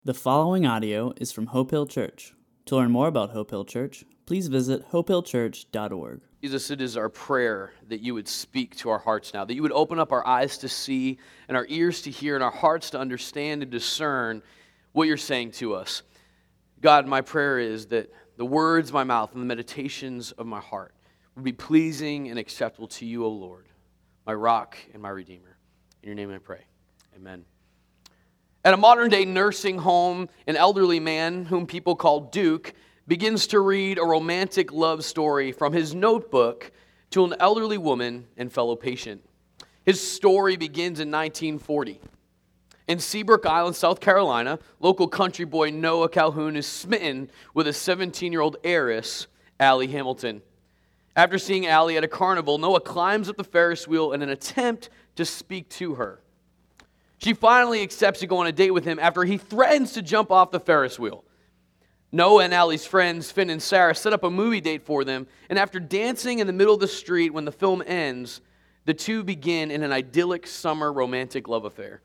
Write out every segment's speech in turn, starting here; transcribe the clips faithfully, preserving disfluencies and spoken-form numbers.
The following audio is from Hope Hill Church. To learn more about Hope Hill Church, please visit hope hill church dot org. Jesus, it is our prayer that you would speak to our hearts now, that you would open up our eyes to see and our ears to hear and our hearts to understand and discern what you're saying to us. God, my prayer is that the words of my mouth and the meditations of my heart would be pleasing and acceptable to you, O Lord, my rock and my redeemer. In your name I pray. Amen. At a modern-day nursing home, an elderly man, whom people call Duke, begins to read a romantic love story from his notebook to an elderly woman and fellow patient. His story begins in nineteen forty. In Seabrook Island, South Carolina, local country boy Noah Calhoun is smitten with a seventeen-year-old heiress, Allie Hamilton. After seeing Allie at a carnival, Noah climbs up the Ferris wheel in an attempt to speak to her. She finally accepts to go on a date with him after he threatens to jump off the Ferris wheel. Noah and Allie's friends, Finn and Sarah, set up a movie date for them, and after dancing in the middle of the street when the film ends, the two begin in an idyllic summer romantic love affair.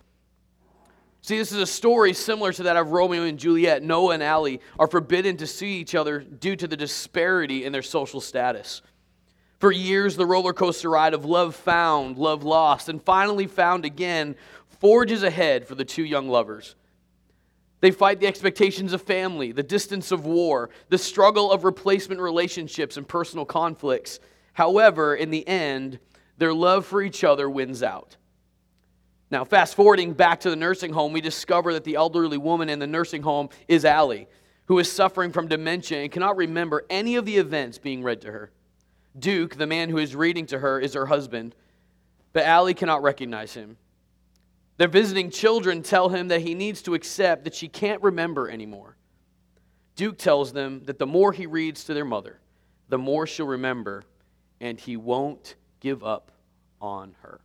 See, this is a story similar to that of Romeo and Juliet. Noah and Allie are forbidden to see each other due to the disparity in their social status. For years, the roller coaster ride of love found, love lost, and finally found again forges ahead for the two young lovers. They fight the expectations of family, the distance of war, the struggle of replacement relationships and personal conflicts. However, in the end, their love for each other wins out. Now, fast forwarding back to the nursing home, we discover that the elderly woman in the nursing home is Allie, who is suffering from dementia and cannot remember any of the events being read to her. Duke, the man who is reading to her, is her husband, but Allie cannot recognize him. Their visiting children tell him that he needs to accept that she can't remember anymore. Duke tells them that the more he reads to their mother, the more she'll remember, and he won't give up on her.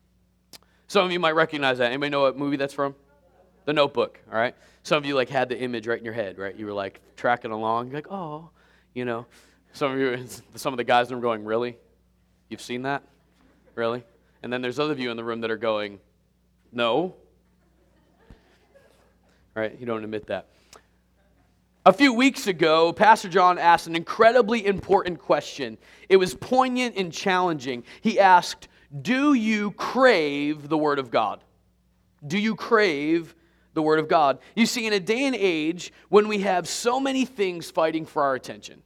Some of you might recognize that. Anybody know what movie that's from? The Notebook, all right? Some of you like had the image right in your head, right? You were like tracking along, you're like, oh, you know. Some of you, some of the guys in the room going, really? You've seen that? Really? And then there's other of you in the room that are going, no. Right? You don't admit that. A few weeks ago, Pastor John asked an incredibly important question. It was poignant and challenging. He asked, do you crave the Word of God? Do you crave the Word of God? You see, in a day and age when we have so many things fighting for our attention,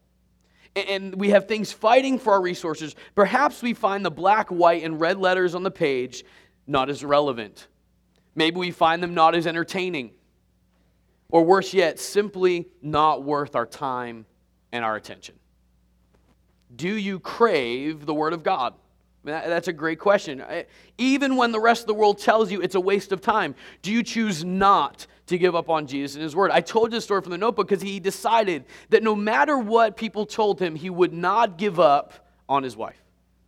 and we have things fighting for our resources, perhaps we find the black, white, and red letters on the page not as relevant. Maybe we find them not as entertaining. Or worse yet, simply not worth our time and our attention. Do you crave the Word of God? I mean, that's a great question. Even when the rest of the world tells you it's a waste of time, do you choose not to give up on Jesus and His Word? I told you this story from the Notebook because he decided that no matter what people told him, he would not give up on his wife.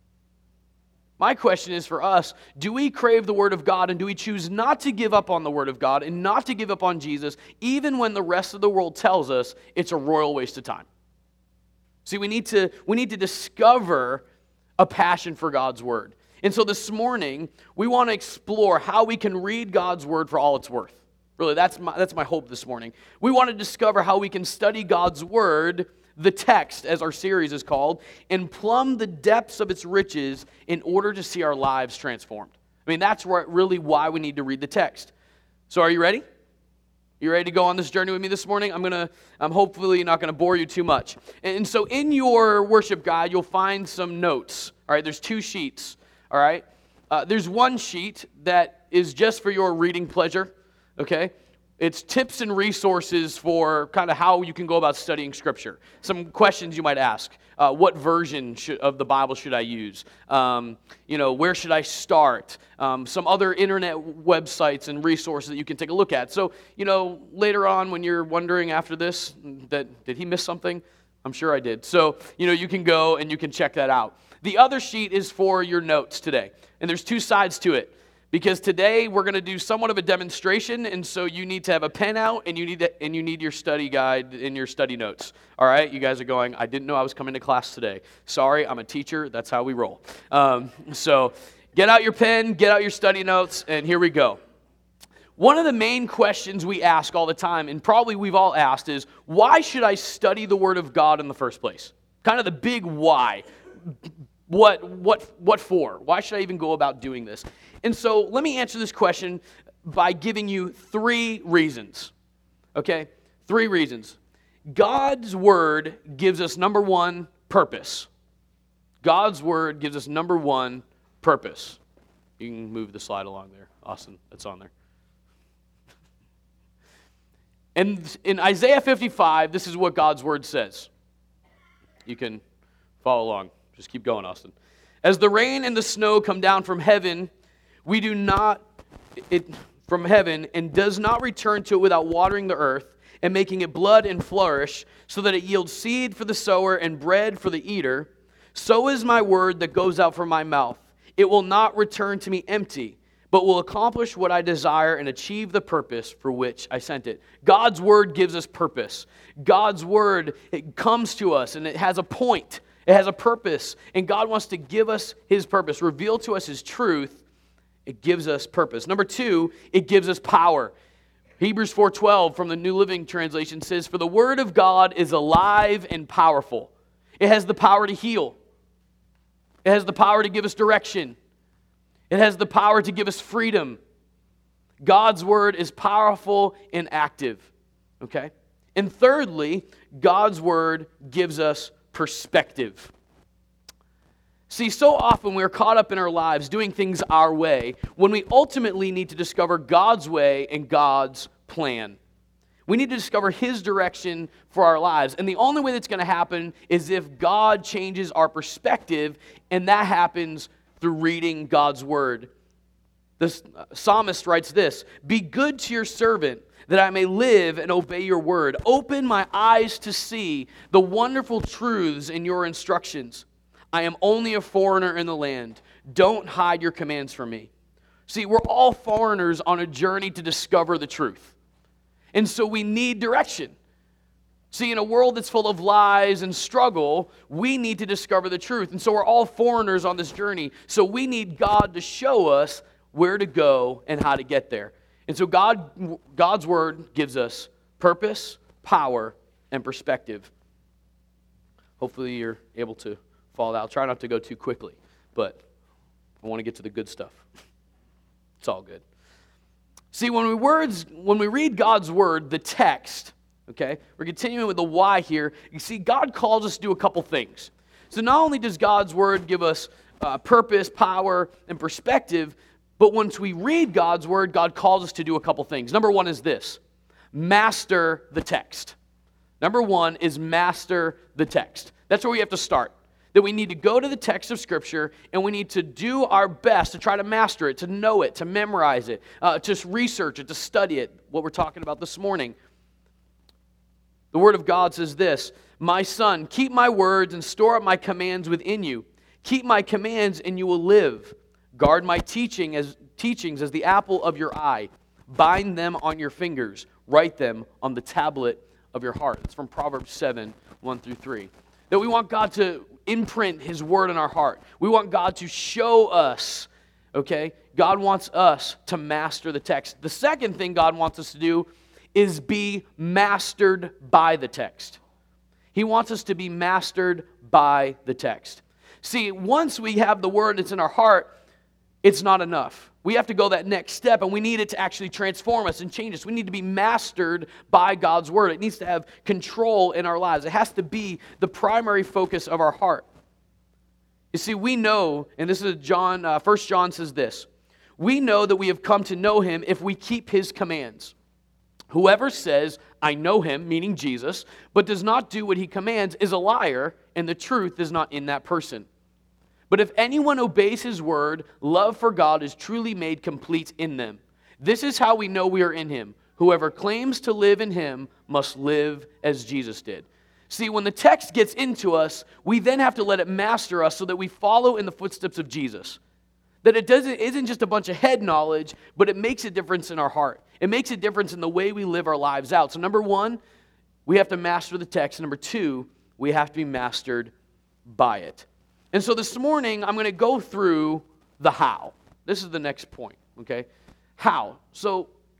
My question is for us, do we crave the Word of God and do we choose not to give up on the Word of God and not to give up on Jesus even when the rest of the world tells us it's a royal waste of time? See, we need to, we need to discover a passion for God's Word. And so this morning, we want to explore how we can read God's Word for all it's worth. Really, that's my, that's my hope this morning. We want to discover how we can study God's Word, the text, as our series is called, and plumb the depths of its riches in order to see our lives transformed. I mean, that's where, really why we need to read the text. So are you ready? You ready to go on this journey with me this morning? I'm gonna, I'm hopefully not gonna bore you too much. And so in your worship guide, you'll find some notes. All right, there's two sheets. All right, uh, there's one sheet that is just for your reading pleasure. Okay. It's tips and resources for kind of how you can go about studying Scripture. Some questions you might ask. Uh, what version should, of the Bible should I use? Um, you know, where should I start? Um, some other internet websites and resources that you can take a look at. So, you know, later on when you're wondering after this, that did he miss something? I'm sure I did. So, you know, you can go and you can check that out. The other sheet is for your notes today. And there's two sides to it. Because today we're going to do somewhat of a demonstration, and so you need to have a pen out, and you need to, and you need your study guide and your study notes. All right, you guys are going, I didn't know I was coming to class today. Sorry, I'm a teacher. That's how we roll. Um, so get out your pen, get out your study notes, and here we go. One of the main questions we ask all the time, and probably we've all asked, is why should I study the Word of God in the first place? Kind of the big why. What, what, what for? Why should I even go about doing this? And so let me answer this question by giving you three reasons. Okay? Three reasons. God's Word gives us, number one, purpose. God's Word gives us, number one, purpose. You can move the slide along there. Austin, that's on there. And in Isaiah fifty-five, this is what God's Word says. You can follow along. Just keep going, Austin. As the rain and the snow come down from heaven, we do not, it from heaven, and does not return to it without watering the earth and making it blood and flourish, so that it yields seed for the sower and bread for the eater, so is my word that goes out from my mouth. It will not return to me empty, but will accomplish what I desire and achieve the purpose for which I sent it. God's Word gives us purpose. God's Word, it comes to us and it has a point. It has a purpose. And God wants to give us His purpose, reveal to us His truth. It gives us purpose. Number two, it gives us power. Hebrews four twelve from the New Living Translation says, "For the Word of God is alive and powerful." It has the power to heal. It has the power to give us direction. It has the power to give us freedom. God's Word is powerful and active. Okay? And thirdly, God's Word gives us perspective. See, so often we're caught up in our lives doing things our way when we ultimately need to discover God's way and God's plan. We need to discover His direction for our lives. And the only way that's going to happen is if God changes our perspective, and that happens through reading God's Word. The psalmist writes this, "Be good to your servant, that I may live and obey your word. Open my eyes to see the wonderful truths in your instructions. I am only a foreigner in the land. Don't hide your commands from me." See, we're all foreigners on a journey to discover the truth. And so we need direction. See, in a world that's full of lies and struggle, we need to discover the truth. And so we're all foreigners on this journey. So we need God to show us where to go and how to get there. And so God, God's Word gives us purpose, power, and perspective. Hopefully you're able to follow that. I'll try not to go too quickly, but I want to get to the good stuff. It's all good. See, when we words, when we read God's Word, the text, okay, we're continuing with the why here. You see, God calls us to do a couple things. So not only does God's Word give us uh, purpose, power, and perspective, but once we read God's Word, God calls us to do a couple things. Number one is this: master the text. Number one is master the text. That's where we have to start. That we need to go to the text of Scripture and we need to do our best to try to master it, to know it, to memorize it, uh, to research it, to study it, what we're talking about this morning. The Word of God says this: "My son, keep my words and store up my commands within you. Keep my commands and you will live. Guard my teaching as teachings as the apple of your eye. Bind them on your fingers. Write them on the tablet of your heart." It's from Proverbs seven, one through three. That we want God to imprint His Word in our heart. We want God to show us, okay? God wants us to master the text. The second thing God wants us to do is be mastered by the text. He wants us to be mastered by the text. See, once we have the Word that's in our heart, it's not enough. We have to go that next step, and we need it to actually transform us and change us. We need to be mastered by God's Word. It needs to have control in our lives. It has to be the primary focus of our heart. You see, we know, and this is John, uh, First John says this, "We know that we have come to know Him if we keep His commands. Whoever says, 'I know Him,' meaning Jesus, but does not do what He commands is a liar, and the truth is not in that person. But if anyone obeys His word, love for God is truly made complete in them. This is how we know we are in Him. Whoever claims to live in Him must live as Jesus did." See, when the text gets into us, we then have to let it master us so that we follow in the footsteps of Jesus. That it doesn't isn't just a bunch of head knowledge, but it makes a difference in our heart. It makes a difference in the way we live our lives out. So number one, we have to master the text. Number two, we have to be mastered by it. And so this morning, I'm going to go through the how. This is the next point, okay? How. So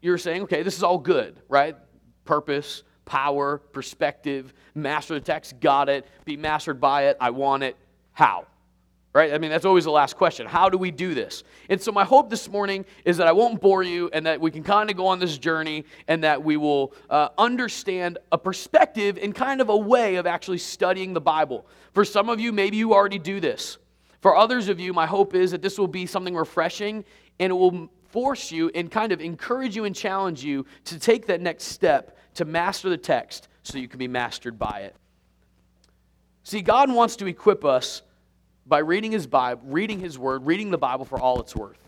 you're saying, okay, this is all good, right? Purpose, power, perspective, master the text, got it, be mastered by it, I want it. How? Right? I mean, that's always the last question. How do we do this? And so my hope this morning is that I won't bore you and that we can kind of go on this journey and that we will uh, understand a perspective and kind of a way of actually studying the Bible. For some of you, maybe you already do this. For others of you, my hope is that this will be something refreshing and it will force you and kind of encourage you and challenge you to take that next step to master the text so you can be mastered by it. See, God wants to equip us by reading His Bible, reading His Word, reading the Bible for all it's worth.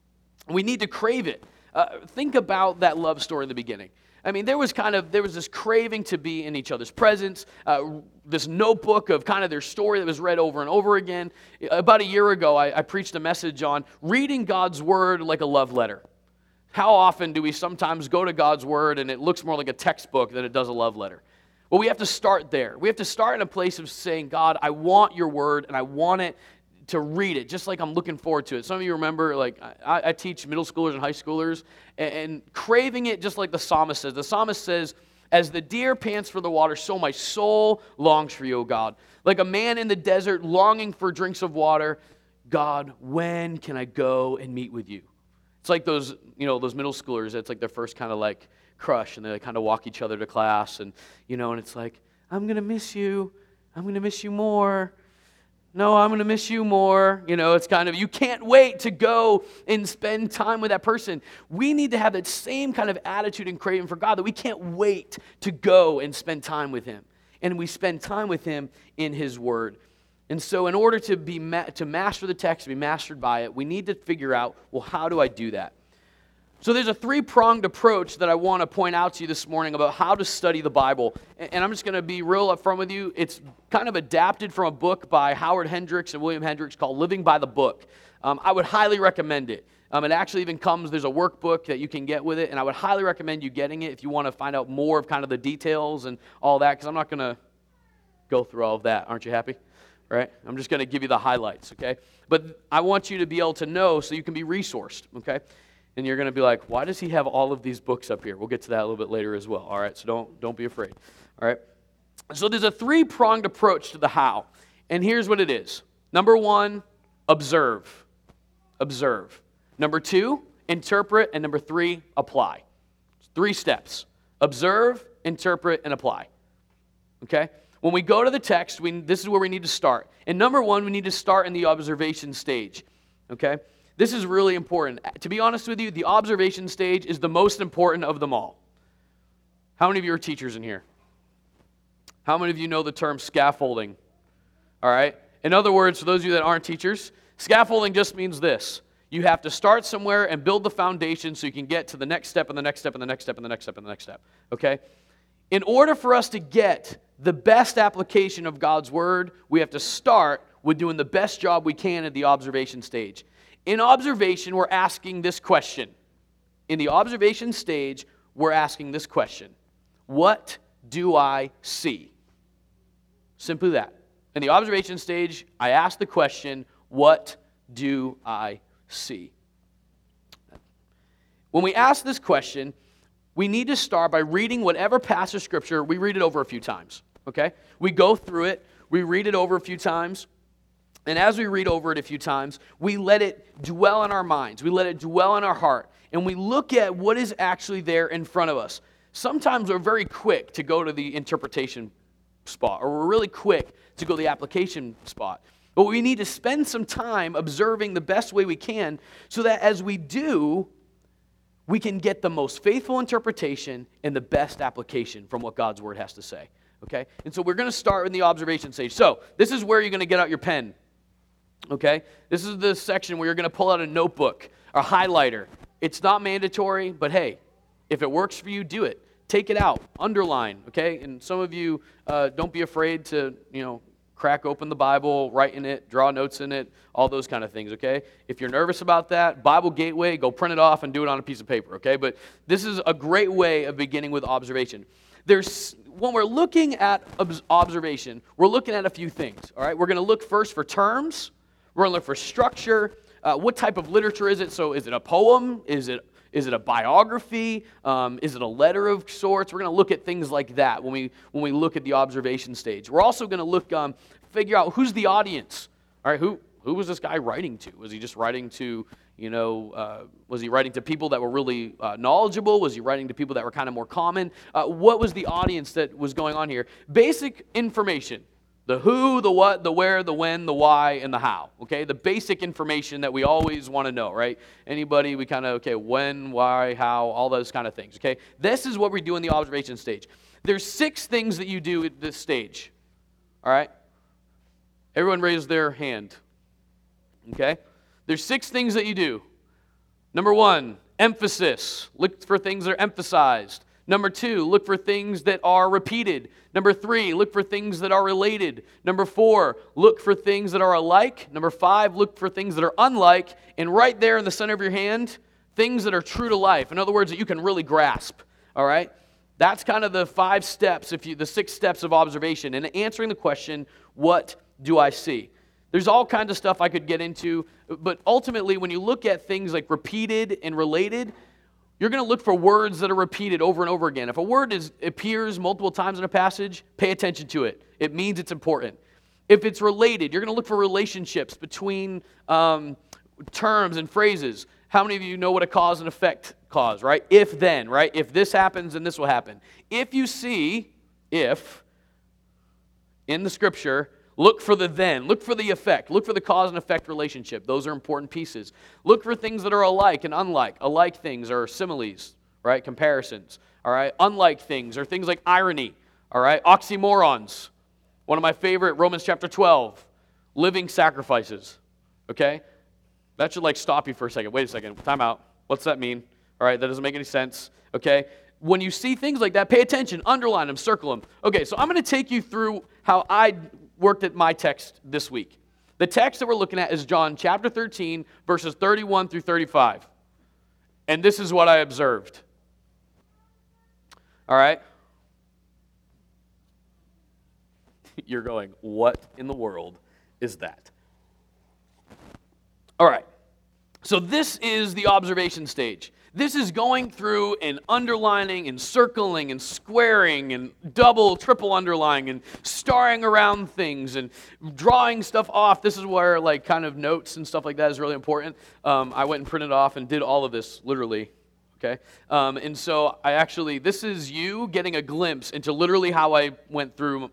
We need to crave it. Uh, think about that love story in the beginning. I mean, there was kind of, there was this craving to be in each other's presence, uh, this notebook of kind of their story that was read over and over again. About a year ago, I, I preached a message on reading God's Word like a love letter. How often do we sometimes go to God's Word and it looks more like a textbook than it does a love letter? Well, we have to start there. We have to start in a place of saying, God, I want your Word and I want it to read it, just like I'm looking forward to it. Some of you remember, like, I, I teach middle schoolers and high schoolers, and, and craving it just like the psalmist says. The psalmist says, as the deer pants for the water, so my soul longs for you, O God. Like a man in the desert longing for drinks of water, God, when can I go and meet with you? It's like those, you know, those middle schoolers, it's like their first kind of like crush, and they kind of walk each other to class, and, you know, and it's like, I'm going to miss you. I'm going to miss you more. No, I'm going to miss you more. You know, it's kind of, you can't wait to go and spend time with that person. We need to have that same kind of attitude and craving for God, that we can't wait to go and spend time with Him. And we spend time with Him in His Word. And so in order to be ma- to master the text, to be mastered by it, we need to figure out, well, how do I do that? So there's a three-pronged approach that I want to point out to you this morning about how to study the Bible. And I'm just going to be real upfront with you. It's kind of adapted from a book by Howard Hendricks and William Hendricks called Living by the Book. Um, I would highly recommend it. Um, it actually even comes, there's a workbook that you can get with it, and I would highly recommend you getting it if you want to find out more of kind of the details and all that, because I'm not going to go through all of that. Aren't you happy? Right? I'm just going to give you the highlights, okay? But I want you to be able to know so you can be resourced, okay? And you're going to be like, why does he have all of these books up here? We'll get to that a little bit later as well, all right? So don't, don't be afraid, all right? So there's a three-pronged approach to the how, and here's what it is. Number one, observe. Observe. Number two, interpret, and number three, apply. Three steps. Observe, interpret, and apply, okay? When we go to the text, we, this is where we need to start. And number one, we need to start in the observation stage, okay? This is really important. To be honest with you, the observation stage is the most important of them all. How many of you are teachers in here? How many of you know the term scaffolding? All right? In other words, for those of you that aren't teachers, scaffolding just means this. You have to start somewhere and build the foundation so you can get to the next step and the next step and the next step and the next step and the next step. Okay? In order for us to get the best application of God's Word, we have to start with doing the best job we can at the observation stage. In observation, we're asking this question. In the observation stage, we're asking this question. What do I see? Simply that. In the observation stage, I ask the question, what do I see? When we ask this question, we need to start by reading whatever passage of Scripture. We read it over a few times, okay? We go through it. We read it over a few times. And as we read over it a few times, we let it dwell in our minds. We let it dwell in our heart. And we look at what is actually there in front of us. Sometimes we're very quick to go to the interpretation spot, or we're really quick to go to the application spot. But we need to spend some time observing the best way we can so that as we do, we can get the most faithful interpretation and the best application from what God's Word has to say. Okay? And so we're going to start in the observation stage. So this is where you're going to get out your pen. Okay? This is the section where you're going to pull out a notebook, a highlighter. It's not mandatory, but hey, if it works for you, do it. Take it out. Underline, okay? And some of you, uh, don't be afraid to, you know, crack open the Bible, write in it, draw notes in it, all those kind of things, okay? If you're nervous about that, Bible Gateway, go print it off and do it on a piece of paper, okay? But this is a great way of beginning with observation. There's, when we're looking at observation, we're looking at a few things, all right? We're going to look first for terms. We're going to look for structure. Uh, what type of literature is it? So is it a poem? Is it Is it a biography? Um, is it a letter of sorts? We're going to look at things like that when we when we look at the observation stage. We're also going to look, um, figure out who's the audience. All right, who who was this guy writing to? Was he just writing to, you know, uh, was he writing to people that were really uh, knowledgeable? Was he writing to people that were kind of more common? Uh, what was the audience that was going on here? Basic information. The who, the what, the where, the when, the why, and the how. Okay, the basic information that we always want to know, right? Anybody, we kind of, okay, when, why, how, all those kind of things, okay? This is what we do in the observation stage. There's six things that you do at this stage, all right? Everyone raise their hand, okay? There's six things that you do. Number one, emphasis. Look for things that are emphasized. Number two, look for things that are repeated. Number three, look for things that are related. Number four, look for things that are alike. Number five, look for things that are unlike. And right there in the center of your hand, things that are true to life. In other words, that you can really grasp. All right? That's kind of the five steps, if you, the six steps of observation. And answering the question, what do I see? There's all kinds of stuff I could get into. But ultimately, when you look at things like repeated and related, you're going to look for words that are repeated over and over again. If a word is, appears multiple times in a passage, pay attention to it. It means it's important. If it's related, you're going to look for relationships between um, terms and phrases. How many of you know what a cause and effect cause, right? If then, right? If this happens, then this will happen. If you see if in the scripture, look for the then. Look for the effect. Look for the cause and effect relationship. Those are important pieces. Look for things that are alike and unlike. Alike things are similes, right? Comparisons, all right? Unlike things are things like irony, all right? Oxymorons. One of my favorite, Romans chapter twelve, living sacrifices, okay? That should like stop you for a second. Wait a second. Time out. What's that mean? All right, that doesn't make any sense, okay? When you see things like that, pay attention, underline them, circle them. Okay, so I'm going to take you through how I worked at my text this week. The text that we're looking at is John chapter thirteen, verses thirty-one through thirty-five. And this is what I observed. All right? You're going, what in the world is that? All right. So this is the observation stage. This is going through and underlining and circling and squaring and double, triple underlining and starring around things and drawing stuff off. This is where like kind of notes and stuff like that is really important. Um, I went and printed off and did all of this literally. Okay, um, and so I actually, this is you getting a glimpse into literally how I went through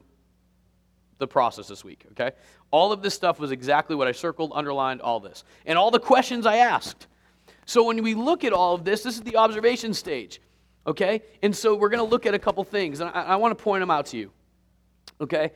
the process this week. Okay, all of this stuff was exactly what I circled, underlined, all this, and all the questions I asked. So when we look at all of this, this is the observation stage, okay? And so we're going to look at a couple things, and I, I want to point them out to you, okay?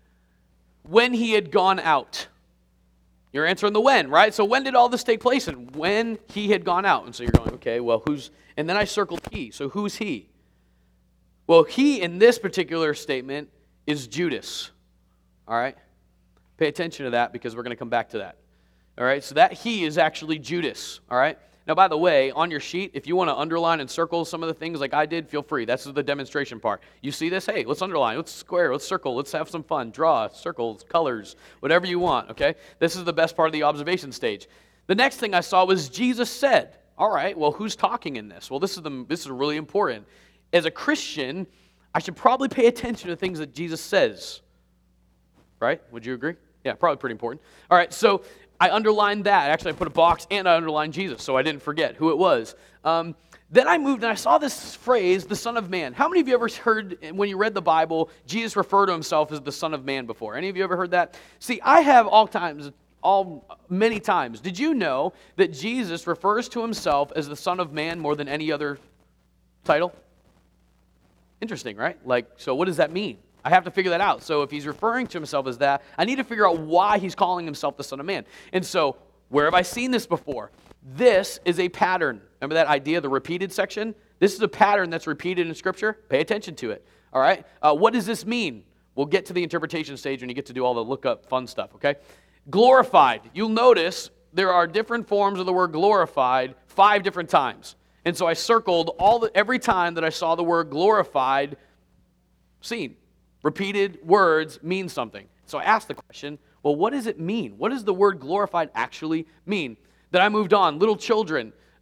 When he had gone out. You're answering the when, right? So when did all this take place? And when he had gone out. And so you're going, okay, well, who's... And then I circled he. So who's he? Well, he in this particular statement is Judas, all right? Pay attention to that because we're going to come back to that, all right? So that he is actually Judas, all right? Now, by the way, on your sheet, if you want to underline and circle some of the things like I did, feel free. That's the demonstration part. You see this? Hey, let's underline, let's square, let's circle, let's have some fun. Draw, circles, colors, whatever you want, okay? This is the best part of the observation stage. The next thing I saw was Jesus said. All right, well, who's talking in this? Well, this is the this is really important. As a Christian, I should probably pay attention to things that Jesus says. Right? Would you agree? Yeah, probably pretty important. All right, so I underlined that. Actually, I put a box and I underlined Jesus, so I didn't forget who it was. Um, then I moved and I saw this phrase, the Son of Man. How many of you ever heard, when you read the Bible, Jesus refer to himself as the Son of Man before? Any of you ever heard that? See, I have all times, all many times. Did you know that Jesus refers to himself as the Son of Man more than any other title? Interesting, right? Like, so what does that mean? I have to figure that out. So if he's referring to himself as that, I need to figure out why he's calling himself the Son of Man. And so, where have I seen this before? This is a pattern. Remember that idea, the repeated section? This is a pattern that's repeated in Scripture. Pay attention to it. All right? Uh, what does this mean? We'll get to the interpretation stage when you get to do all the look-up fun stuff, okay? Glorified. You'll notice there are different forms of the word glorified five different times. And so I circled all the, every time that I saw the word glorified seen. Repeated words mean something. So I asked the question, well, what does it mean? What does the word glorified actually mean? Then I moved on. Little children.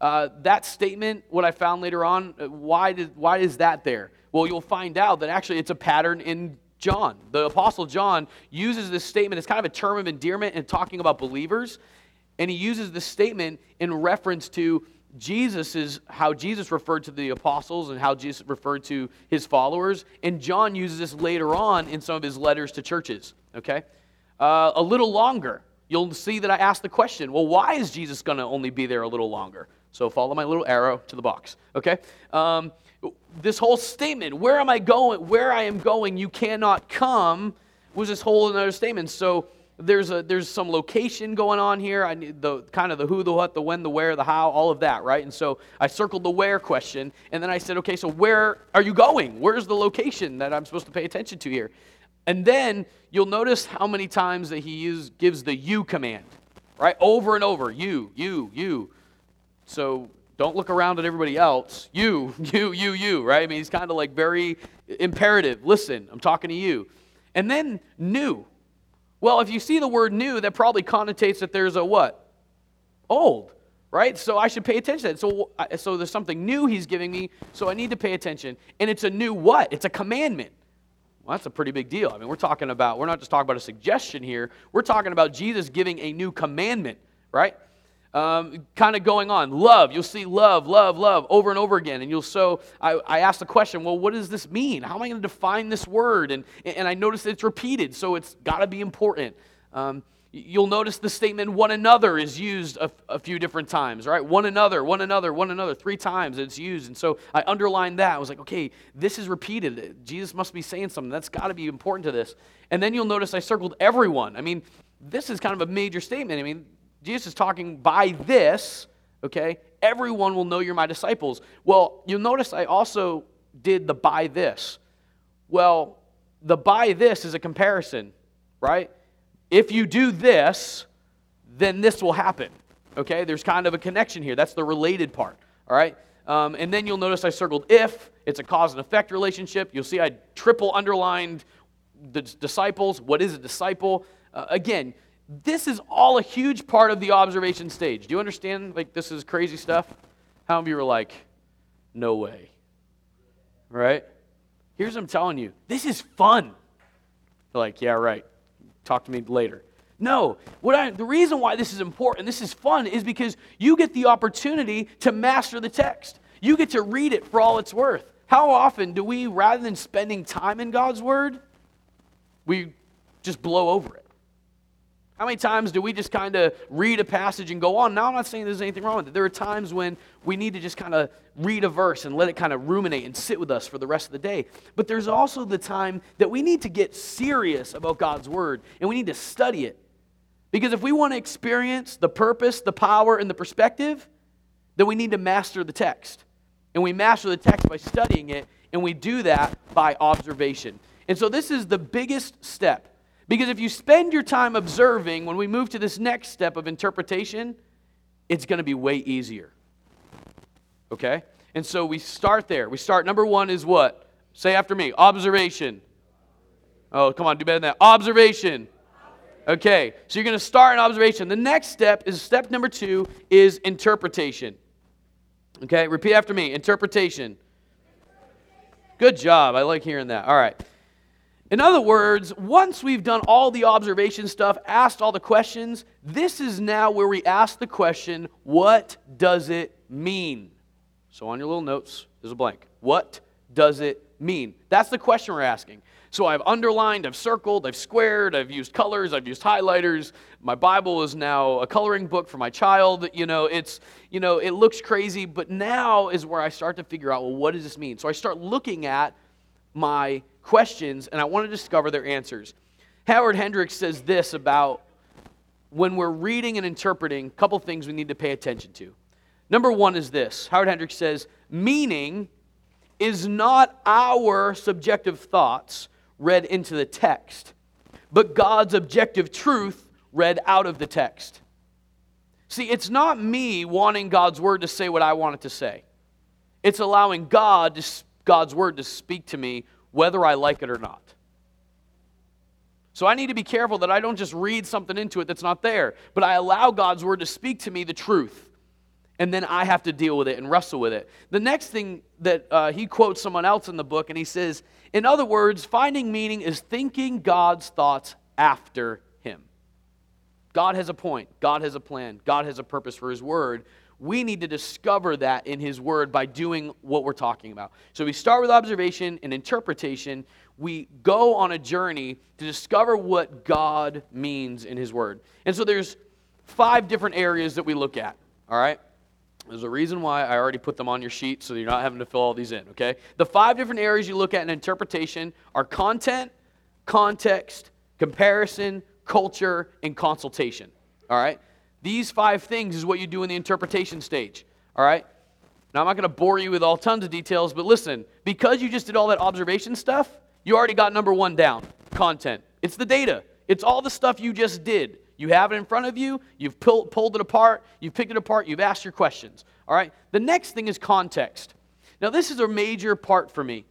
Uh, that statement, what I found later on, uh, why, did, why is that there? Well, you'll find out that actually it's a pattern in John. The Apostle John uses this statement. It's kind of a term of endearment in talking about believers. And he uses this statement in reference to Jesus, is how Jesus referred to the apostles and how Jesus referred to his followers. And John uses this later on in some of his letters to churches. Okay? Uh, a little longer. You'll see that I asked the question, well, why is Jesus going to only be there a little longer? So follow my little arrow to the box, okay? Um, this whole statement, where am I going, where I am going, you cannot come, was this whole another statement. So there's a there's some location going on here. I need the kind of the who, the what, the when, the where, the how, all of that, right? And so I circled the where question, and then I said, okay, so where are you going? Where's the location that I'm supposed to pay attention to here? And then you'll notice how many times that he use, gives the you command, right? Over and over, you, you, you. So don't look around at everybody else. You, you, you, you, right? I mean, he's kind of like very imperative. Listen, I'm talking to you. And then new. Well, if you see the word new, that probably connotates that there's a what? Old, right? So I should pay attention to that. So, so there's something new he's giving me, so I need to pay attention. And it's a new what? It's a commandment. Well, that's a pretty big deal. I mean, we're talking about, we're not just talking about a suggestion here. We're talking about Jesus giving a new commandment, right? Um, kind of going on. Love. You'll see love, love, love over and over again. And you'll so, I, I asked the question, well, what does this mean? How am I going to define this word? And, and I noticed it's repeated, so it's got to be important. Um, you'll notice the statement one another is used a, a few different times, right? One another, one another, one another. Three times it's used. And so I underlined that. I was like, okay, this is repeated. Jesus must be saying something. That's got to be important to this. And then you'll notice I circled everyone. I mean, this is kind of a major statement. I mean, Jesus is talking by this, okay, everyone will know you're my disciples. Well, you'll notice I also did the by this. Well, the by this is a comparison, right? If you do this, then this will happen, okay? There's kind of a connection here. That's the related part, all right? Um, and then you'll notice I circled if. It's a cause and effect relationship. You'll see I triple underlined the disciples. What is a disciple? Uh, again, this is all a huge part of the observation stage. Do you understand, like, this is crazy stuff? How many of you were like, no way, right? Here's what I'm telling you. This is fun. They're like, yeah, right. Talk to me later. No, what I, the reason why this is important, this is fun, is because you get the opportunity to master the text. You get to read it for all it's worth. How often do we, rather than spending time in God's Word, we just blow over it? How many times do we just kind of read a passage and go on? Now, I'm not saying there's anything wrong with it. There are times when we need to just kind of read a verse and let it kind of ruminate and sit with us for the rest of the day. But there's also the time that we need to get serious about God's Word, and we need to study it. Because if we want to experience the purpose, the power, and the perspective, then we need to master the text. And we master the text by studying it, and we do that by observation. And so this is the biggest step. Because if you spend your time observing, when we move to this next step of interpretation, it's going to be way easier. Okay? And so we start there. We start, number one is what? Say after me, observation. Oh, come on, do better than that. Observation. Okay, so you're going to start in observation. The next step is, step number two is interpretation. Okay, repeat after me, interpretation. Good job, I like hearing that. All right. In other words, once we've done all the observation stuff, asked all the questions, this is now where we ask the question, what does it mean? So on your little notes, there's a blank. What does it mean? That's the question we're asking. So I've underlined, I've circled, I've squared, I've used colors, I've used highlighters. My Bible is now a coloring book for my child. You know, it's, you know, it looks crazy, but now is where I start to figure out, well, what does this mean? So I start looking at my questions, and I want to discover their answers. Howard Hendricks says this about when we're reading and interpreting, a couple things we need to pay attention to. Number one is this. Howard Hendricks says, meaning is not our subjective thoughts read into the text, but God's objective truth read out of the text. See, it's not me wanting God's word to say what I want it to say. It's allowing God to, God's word to speak to me whether I like it or not. So I need to be careful that I don't just read something into it that's not there, but I allow God's word to speak to me the truth. and then I have to deal with it and wrestle with it. The next thing that uh, he quotes someone else in the book, and he says, in other words, finding meaning is thinking God's thoughts after him. God has a point. God has a plan. God has a purpose for his word. We need to discover that in his word by doing what we're talking about. So we start with observation and interpretation. We go on a journey to discover what God means in his word. And so there's five different areas that we look at, all right? There's a reason why I already put them on your sheet so you're not having to fill all these in, okay? The five different areas you look at in interpretation are content, context, comparison, culture, and consultation, all right? These five things is what you do in the interpretation stage, all right? Now, I'm not going to bore you with all tons of details, but listen, because you just did all that observation stuff, you already got number one down, content. It's the data. It's all the stuff you just did. You have it in front of you, you've pull, pulled it apart, you've picked it apart, you've asked your questions, all right? The next thing is context. Now, this is a major part for me.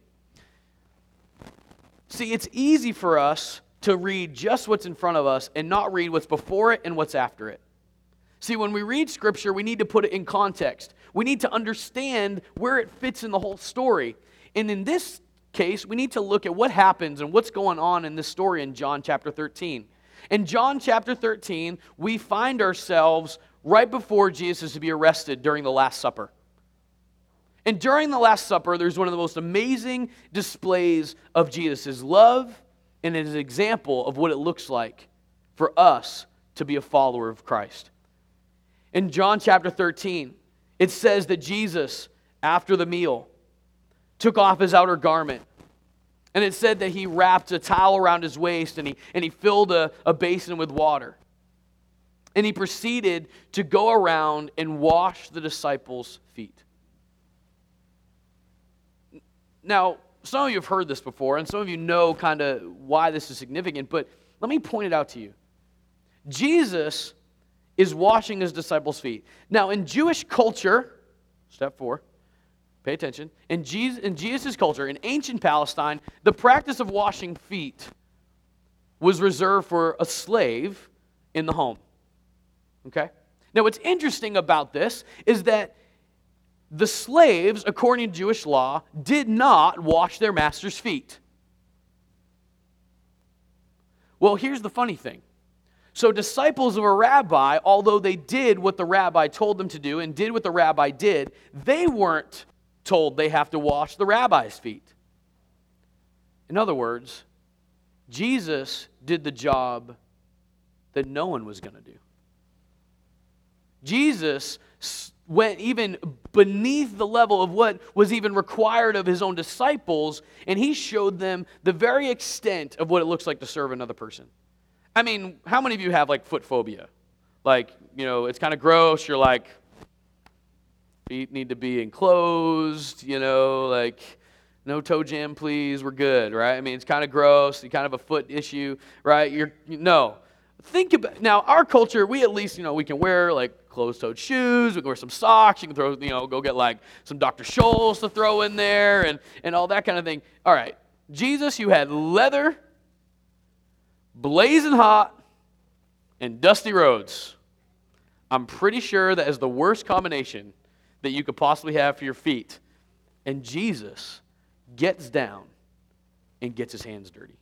See, it's easy for us to read just what's in front of us and not read what's before it and what's after it. See, when we read Scripture, we need to put it in context. We need to understand where it fits in the whole story. And in this case, we need to look at what happens and what's going on in this story in John chapter thirteen. In John chapter thirteen, we find ourselves right before Jesus is to be arrested during the Last Supper. And during the Last Supper, there's one of the most amazing displays of Jesus' love and his example of what it looks like for us to be a follower of Christ. In John chapter thirteen, it says that Jesus, after the meal, took off his outer garment. And it said that he wrapped a towel around his waist and he, and he filled a, a basin with water. And he proceeded to go around and wash the disciples' feet. Now, some of you have heard this before, and some of you know kind of why this is significant, but let me point it out to you. Jesus is washing his disciples' feet. Now, in Jewish culture, step four, pay attention. In Jesus, in Jesus' culture, in ancient Palestine, the practice of washing feet was reserved for a slave in the home. Okay? Now, what's interesting about this is that the slaves, according to Jewish law, did not wash their master's feet. Well, here's the funny thing. So disciples of a rabbi, although they did what the rabbi told them to do and did what the rabbi did, they weren't told they have to wash the rabbi's feet. In other words, Jesus did the job that no one was going to do. Jesus went even beneath the level of what was even required of his own disciples, and he showed them the very extent of what it looks like to serve another person. I mean, how many of you have like foot phobia? Like, you know, it's kind of gross. You're like, feet need to be enclosed, you know, like no toe jam, please. We're good, right? I mean, it's kind of gross. You kind of a foot issue, right? You're no. Think about now. Our culture, we at least, you know, we can wear like closed-toed shoes. We can wear some socks. You can throw, you know, go get like some Doctor Scholl's to throw in there, and and all that kind of thing. All right, Jesus, you had leather, blazing hot, and dusty roads. I'm pretty sure that is the worst combination that you could possibly have for your feet. And Jesus gets down and gets his hands dirty.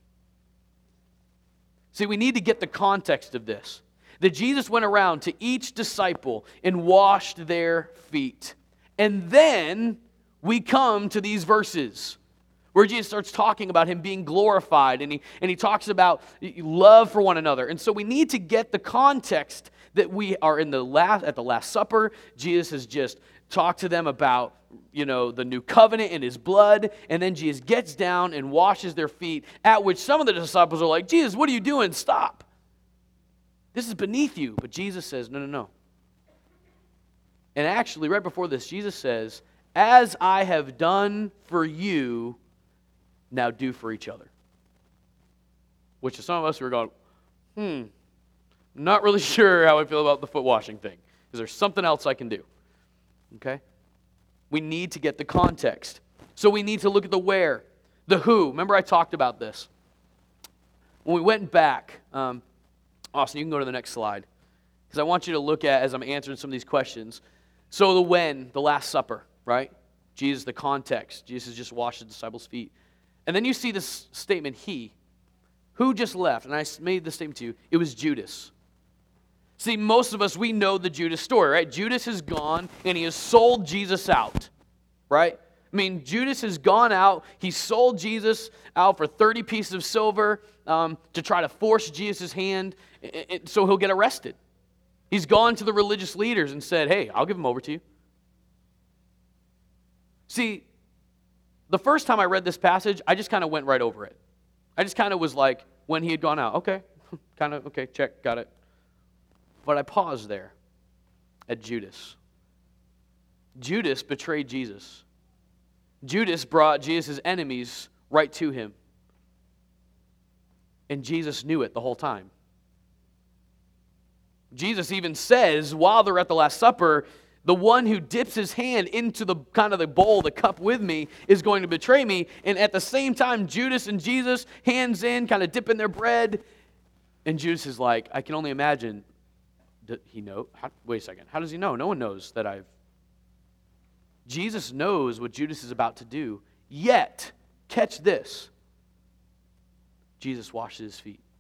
See, we need to get the context of this. That Jesus went around to each disciple and washed their feet. And then we come to these verses where Jesus starts talking about him being glorified, and he, and he talks about love for one another. And so we need to get the context that we are in the last at the Last Supper. Jesus has just talked to them about, you know, the new covenant in his blood, and then Jesus gets down and washes their feet, at which some of the disciples are like, Jesus, what are you doing? Stop. This is beneath you. But Jesus says, no, no, no. And actually, right before this, Jesus says, as I have done for you, now do for each other. Which to some of us who are going, hmm, not really sure how I feel about the foot washing thing. Is there something else I can do? Okay? We need to get the context. So we need to look at the where, the who. Remember I talked about this. When we went back, um, Austin, you can go to the next slide. Because I want you to look at, as I'm answering some of these questions, So the when, the Last Supper, right? Jesus, the context. Jesus just washed the disciples' feet. And then you see this statement, he. Who just left? And I made this statement to you. It was Judas. See, most of us, we know the Judas story, right? Judas has gone and he has sold Jesus out, right? I mean, Judas has gone out. He sold Jesus out for thirty pieces of silver um, to try to force Jesus' hand it, it, so he'll get arrested. He's gone to the religious leaders and said, hey, I'll give him over to you. See, the first time I read this passage, I just kind of went right over it. I just kind of was like, when he had gone out, okay, kind of, okay, check, got it. But I paused there at Judas. Judas betrayed Jesus. Judas brought Jesus' enemies right to him. And Jesus knew it the whole time. Jesus even says, while they're at the Last Supper, the one who dips his hand into the kind of the bowl, the cup with me, is going to betray me. And at the same time, Judas and Jesus, hands in, kind of dipping their bread. And Judas is like, I can only imagine. Did he know? How, wait a second. How does he know? No one knows that I've... Jesus knows what Judas is about to do. Yet, catch this. Jesus washes his feet.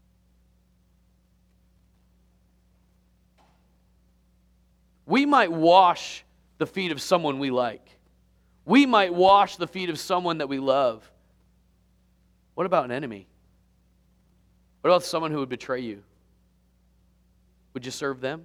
We might wash the feet of someone we like. We might wash the feet of someone that we love. What about an enemy? What about someone who would betray you? Would you serve them?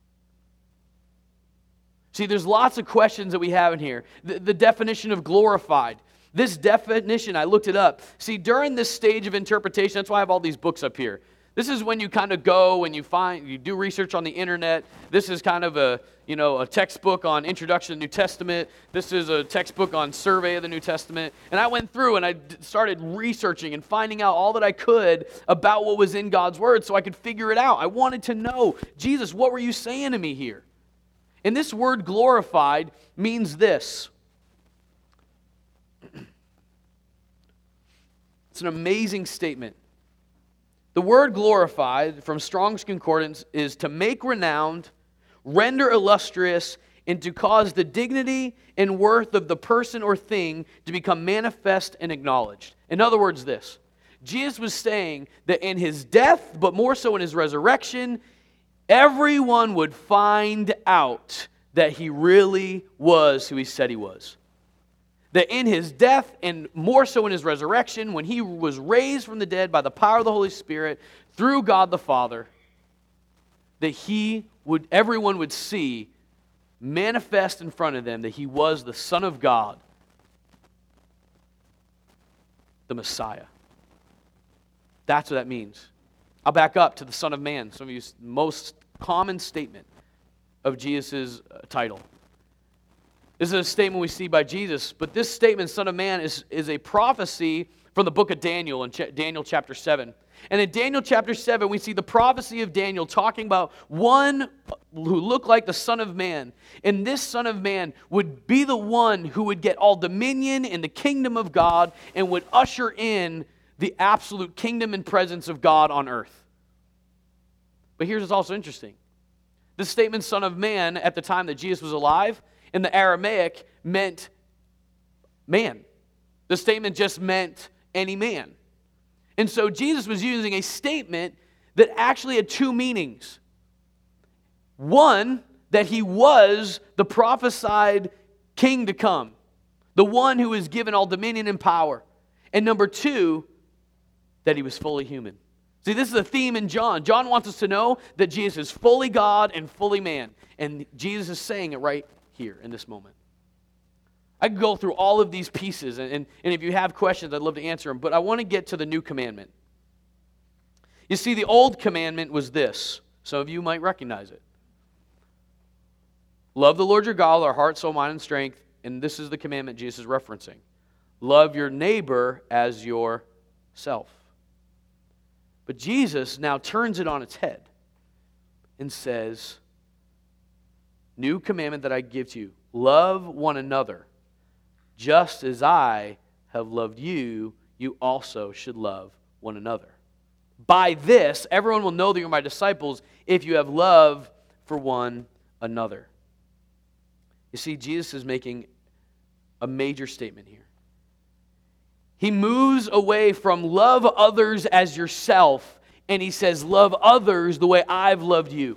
See, there's lots of questions that we have in here. The, the definition of glorified. This definition, I looked it up. See, during this stage of interpretation, that's why I have all these books up here. This is when you kind of go and you find, you do research on the internet. This is kind of a, you know, a textbook on Introduction to the New Testament. This is a textbook on Survey of the New Testament. And I went through and I started researching and finding out all that I could about what was in God's Word so I could figure it out. I wanted to know, Jesus, what were you saying to me here? And this word glorified means this. It's an amazing statement. The word glorified from Strong's Concordance is to make renowned, render illustrious, and to cause the dignity and worth of the person or thing to become manifest and acknowledged. In other words, this. Jesus was saying that in his death, but more so in his resurrection, everyone would find out that he really was who he said he was. That in his death, and more so in his resurrection, when he was raised from the dead by the power of the Holy Spirit through God the Father, that he would, everyone would see manifest in front of them that he was the Son of God, the Messiah. That's what that means. I'll back up to the Son of Man, some of you's most common statement of Jesus' title. This is a statement we see by Jesus, but this statement, Son of Man, is, is a prophecy from the book of Daniel in Ch- Daniel chapter seven. And in Daniel chapter seven, we see the prophecy of Daniel talking about one who looked like the Son of Man. And this Son of Man would be the one who would get all dominion in the kingdom of God and would usher in the absolute kingdom and presence of God on earth. But here's what's also interesting. This statement, Son of Man, at the time that Jesus was alive, in the Aramaic, meant man. The statement just meant any man. And so Jesus was using a statement that actually had two meanings. One, that he was the prophesied king to come, the one who was given all dominion and power. And number two, that he was fully human. See, this is a theme in John. John wants us to know that Jesus is fully God and fully man. And Jesus is saying it right here in this moment. I could go through all of these pieces, and, and, and if you have questions, I'd love to answer them, but I want to get to the new commandment. You see, the old commandment was this. Some of you might recognize it. Love the Lord your God, our heart, soul, mind, and strength, and this is the commandment Jesus is referencing. Love your neighbor as yourself. But Jesus now turns it on its head and says, new commandment that I give to you, love one another. Just as I have loved you, you also should love one another. By this, everyone will know that you're my disciples if you have love for one another. You see, Jesus is making a major statement here. He moves away from love others as yourself, and he says, love others the way I've loved you.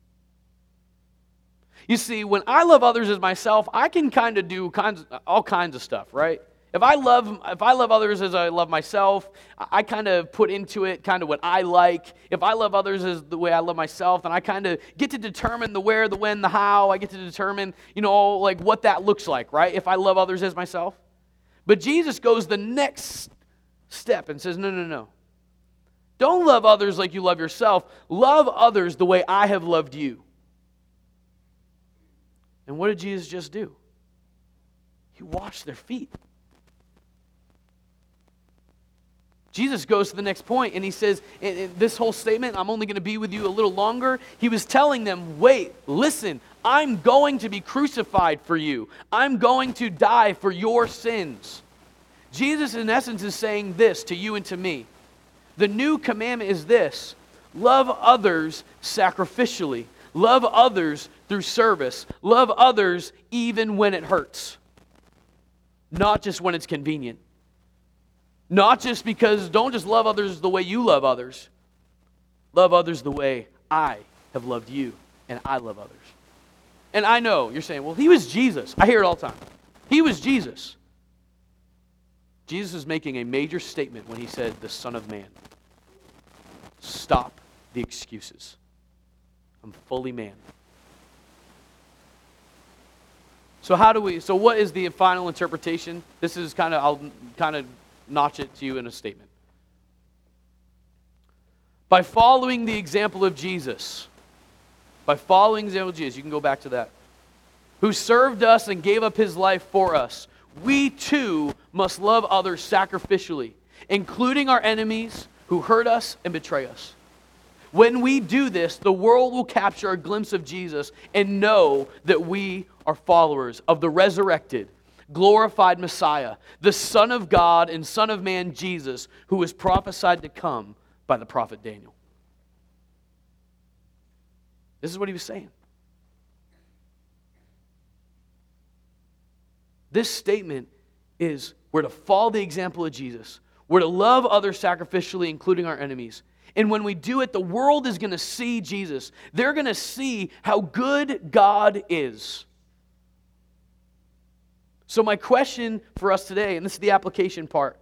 You see, when I love others as myself, I can kind of do kinds, all kinds of stuff, right? If I love, if I love others as I love myself, I kind of put into it kind of what I like. If I love others as the way I love myself, then I kind of get to determine the where, the when, the how. I get to determine, you know, like what that looks like, right? If I love others as myself. But Jesus goes the next step and says, no, no, no. Don't love others like you love yourself. Love others the way I have loved you. And what did Jesus just do? He washed their feet. Jesus goes to the next point and he says, in, in this whole statement, I'm only going to be with you a little longer. He was telling them, wait, listen, I'm going to be crucified for you. I'm going to die for your sins. Jesus, in essence, is saying this to you and to me. The new commandment is this: love others sacrificially. Love others through service. Love others even when it hurts. Not just when it's convenient. Not just because, don't just love others the way you love others. Love others the way I have loved you and I love others. And I know, you're saying, well, he was Jesus. I hear it all the time. He was Jesus. Jesus is making a major statement when he said, the Son of Man. Stop the excuses. I'm fully man. So how do we, so what is the final interpretation? This is kind of, I'll kind of notch it to you in a statement. By following the example of Jesus, by following the example of Jesus, you can go back to that, who served us and gave up his life for us, we too must love others sacrificially, including our enemies who hurt us and betray us. When we do this, the world will capture a glimpse of Jesus and know that we are followers of the resurrected, glorified Messiah, the Son of God and Son of Man Jesus, who was prophesied to come by the prophet Daniel. This is what he was saying. This statement is we're to follow the example of Jesus. We're to love others sacrificially, including our enemies. And when we do it, the world is going to see Jesus. They're going to see how good God is. So my question for us today, and this is the application part.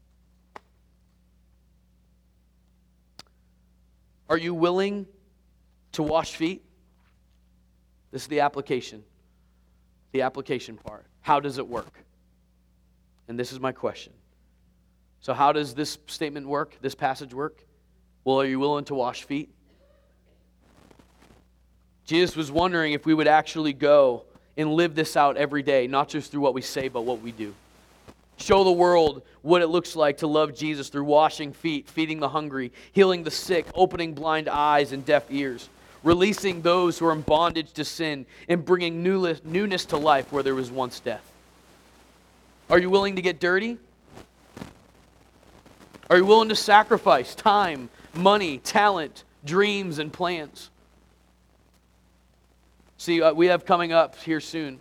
Are you willing to wash feet? This is the application. The application part. How does it work? And this is my question. So how does this statement work, this passage work? Well, are you willing to wash feet? Jesus was wondering if we would actually go and live this out every day, not just through what we say, but what we do. Show the world what it looks like to love Jesus through washing feet, feeding the hungry, healing the sick, opening blind eyes and deaf ears, releasing those who are in bondage to sin, and bringing newness to life where there was once death. Are you willing to get dirty? Are you willing to sacrifice time, money, talent, dreams, and plans? See, uh, we have coming up here soon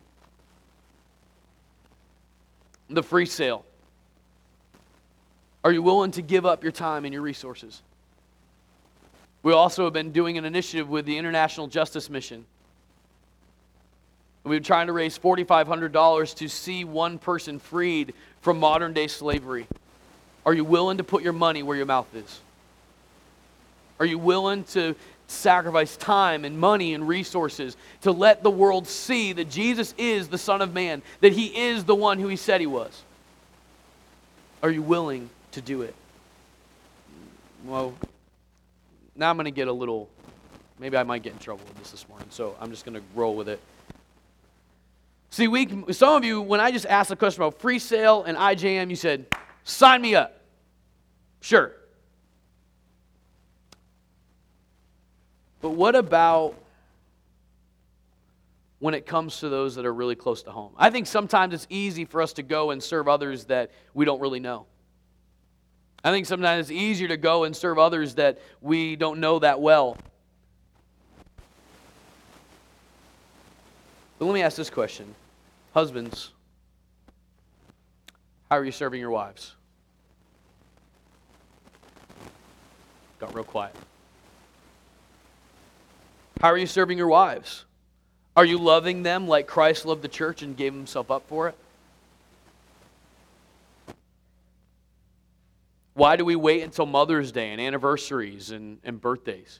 the free sale. Are you willing to give up your time and your resources? We also have been doing an initiative with the International Justice Mission. We've been trying to raise four thousand five hundred dollars to see one person freed from modern-day slavery. Are you willing to put your money where your mouth is? Are you willing to sacrifice time and money and resources to let the world see that Jesus is the Son of Man, that he is the one who he said he was? Are you willing to do it? Well, now I'm going to get a little, maybe I might get in trouble with this this morning, so I'm just going to roll with it. See, we, some of you, when I just asked a question about free sale and I J M, you said, sign me up. Sure. But what about when it comes to those that are really close to home? I think sometimes it's easy for us to go and serve others that we don't really know. I think sometimes it's easier to go and serve others that we don't know that well. But let me ask this question. Husbands, how are you serving your wives? Got real quiet. How are you serving your wives? Are you loving them like Christ loved the church and gave himself up for it? Why do we wait until Mother's Day and anniversaries and, and birthdays?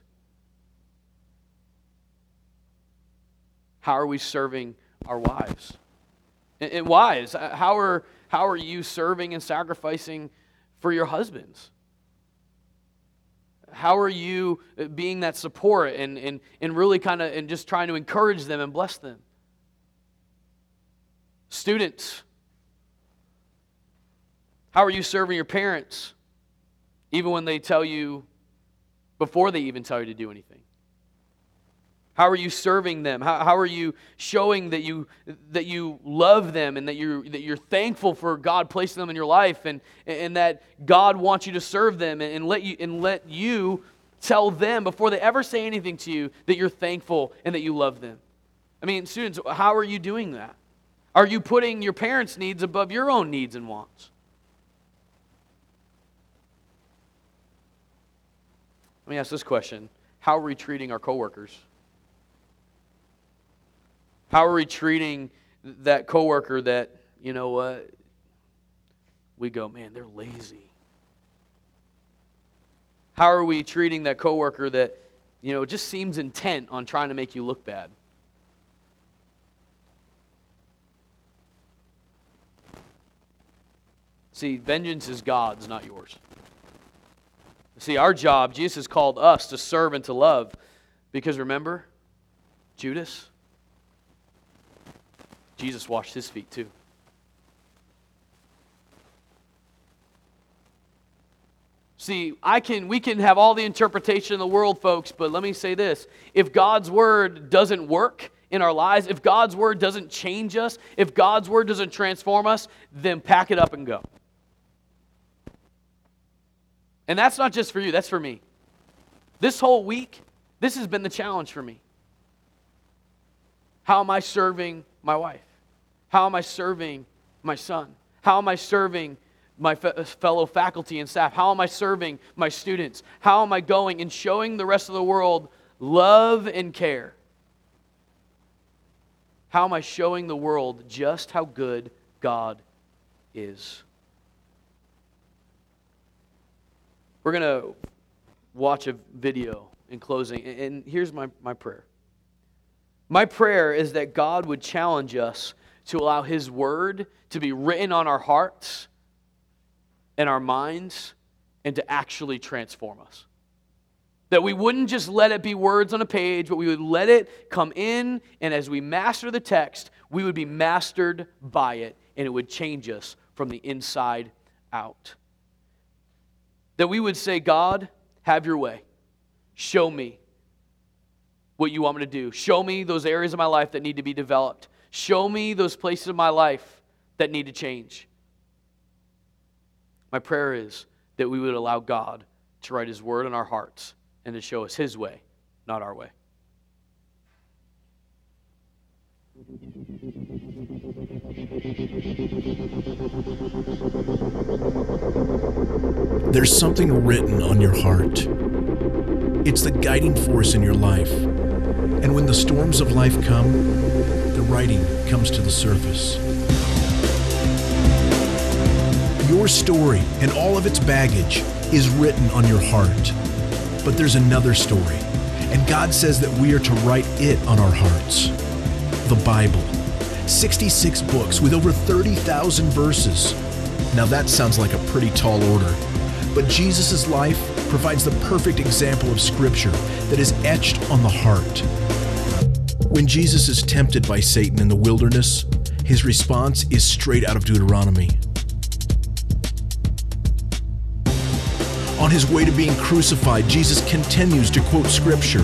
How are we serving our wives? And, and wives, how are, how are you serving and sacrificing for your husbands? How are you being that support and, and, and really kind of and just trying to encourage them and bless them? Students, how are you serving your parents, even when they tell you, before they even tell you to do anything? How are you serving them? How, how are you showing that you that you love them and that you that you're thankful for God placing them in your life and, and that God wants you to serve them and, and let you and let you tell them before they ever say anything to you that you're thankful and that you love them? I mean, students, how are you doing that? Are you putting your parents' needs above your own needs and wants? Let me ask this question. How are we treating our coworkers? How are we treating that coworker that, you know what, we go, man, they're lazy? How are we treating that coworker that, you know, just seems intent on trying to make you look bad? See, vengeance is God's, not yours. See, our job, Jesus has called us to serve and to love. Because remember, Judas, Jesus washed his feet too. See, I can we can have all the interpretation in the world, folks, but let me say this. If God's word doesn't work in our lives, if God's word doesn't change us, if God's word doesn't transform us, then pack it up and go. And that's not just for you, that's for me. This whole week, this has been the challenge for me. How am I serving my wife? How am I serving my son? How am I serving my fe- fellow faculty and staff? How am I serving my students? How am I going and showing the rest of the world love and care? How am I showing the world just how good God is? We're going to watch a video in closing, and here's my, my prayer. My prayer is that God would challenge us to allow His Word to be written on our hearts and our minds and to actually transform us. That we wouldn't just let it be words on a page, but we would let it come in, and as we master the text, we would be mastered by it, and it would change us from the inside out. That we would say, God, have your way. Show me what you want me to do. Show me those areas of my life that need to be developed. Show me those places of my life that need to change. My prayer is that we would allow God to write His Word in our hearts and to show us His way, not our way. There's something written on your heart. It's the guiding force in your life. And when the storms of life come, the writing comes to the surface. Your story and all of its baggage is written on your heart. But there's another story, and God says that we are to write it on our hearts. The Bible. sixty-six books with over thirty thousand verses. Now that sounds like a pretty tall order, but Jesus' life provides the perfect example of Scripture that is etched on the heart. When Jesus is tempted by Satan in the wilderness, his response is straight out of Deuteronomy. On his way to being crucified, Jesus continues to quote Scripture.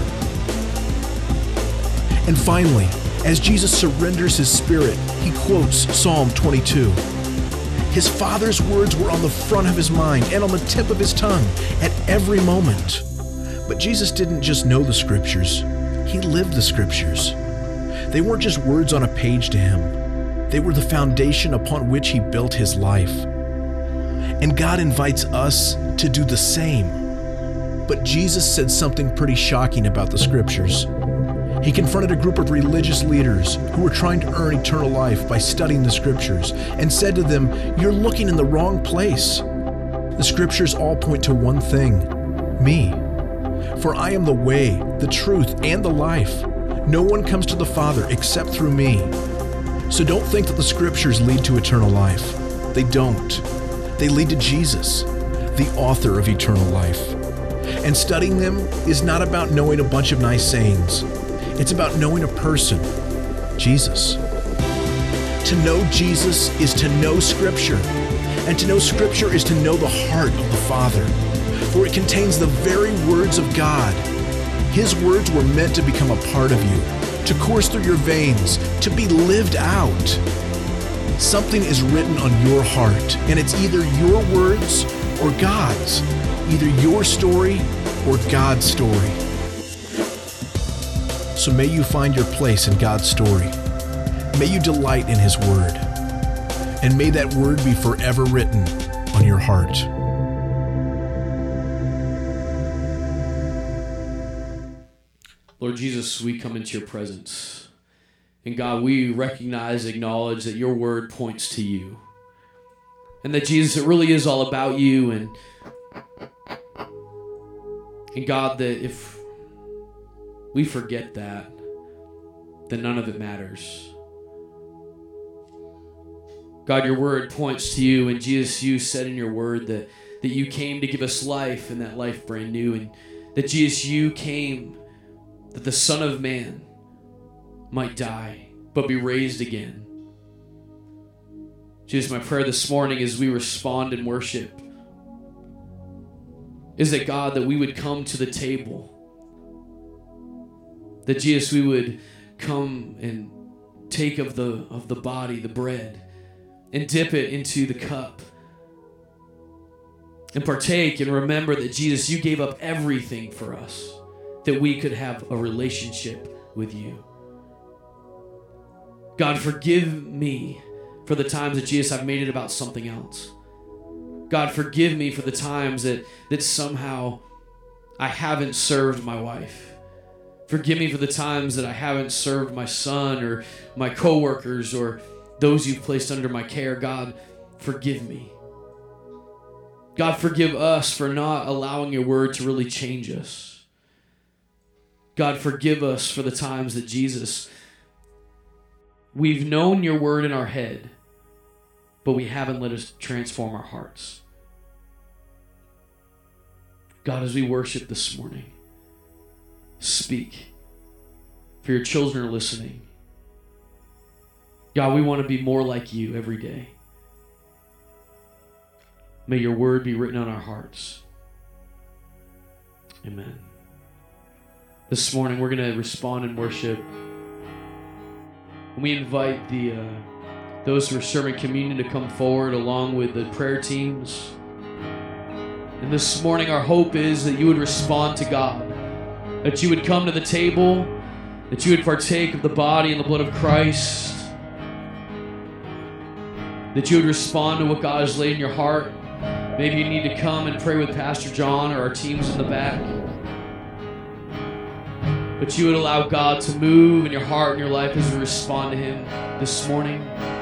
And finally, as Jesus surrenders his spirit, he quotes Psalm twenty-two. His Father's words were on the front of his mind and on the tip of his tongue at every moment. But Jesus didn't just know the Scriptures, he lived the Scriptures. They weren't just words on a page to him. They were the foundation upon which he built his life. And God invites us to do the same. But Jesus said something pretty shocking about the scriptures. He confronted a group of religious leaders who were trying to earn eternal life by studying the scriptures and said to them, "You're looking in the wrong place. The scriptures all point to one thing, me. For I am the way, the truth, and the life. No one comes to the Father except through me." So don't think that the scriptures lead to eternal life. They don't. They lead to Jesus, the author of eternal life. And studying them is not about knowing a bunch of nice sayings. It's about knowing a person, Jesus. To know Jesus is to know Scripture, and to know Scripture is to know the heart of the Father, for it contains the very words of God. His words were meant to become a part of you, to course through your veins, to be lived out. Something is written on your heart, and it's either your words or God's, either your story or God's story. So may you find your place in God's story. May you delight in His Word. And may that Word be forever written on your heart. Lord Jesus, we come into your presence. And God, we recognize, acknowledge that your Word points to you. And that, Jesus, it really is all about you. And, and God, that if we forget that, then none of it matters. God, your word points to you, and Jesus, you said in your word that, that you came to give us life, and that life brand new, and that, Jesus, you came that the Son of Man might die, but be raised again. Jesus, my prayer this morning as we respond in worship is that, God, that we would come to the table. That, Jesus, we would come and take of the of the body, the bread, and dip it into the cup. And partake and remember that, Jesus, you gave up everything for us, that we could have a relationship with you. God, forgive me for the times that, Jesus, I've made it about something else. God, forgive me for the times that, that somehow I haven't served my wife. Forgive me for the times that I haven't served my son or my coworkers or those you've placed under my care. God, forgive me. God, forgive us for not allowing your word to really change us. God, forgive us for the times that, Jesus, we've known your word in our head, but we haven't let us transform our hearts. God, as we worship this morning, speak, for your children are listening. God, we want to be more like you every day. May your word be written on our hearts. Amen. This morning we're going to respond in worship. And we invite the uh, those who are serving communion to come forward along with the prayer teams. And this morning our hope is that you would respond to God. That you would come to the table, that you would partake of the body and the blood of Christ, that you would respond to what God has laid in your heart. Maybe you need to come and pray with Pastor John or our teams in the back. But you would allow God to move in your heart and your life as you respond to Him this morning.